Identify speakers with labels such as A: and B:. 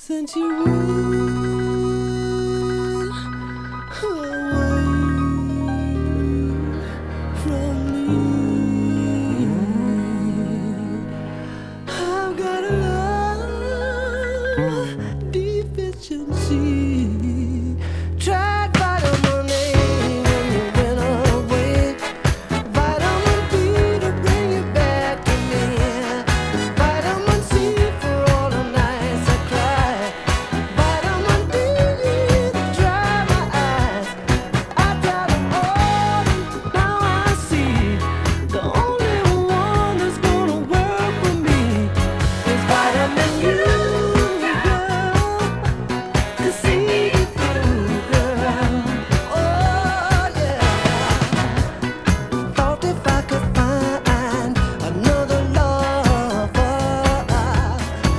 A: Since you went away from me, I've got a love deficiency.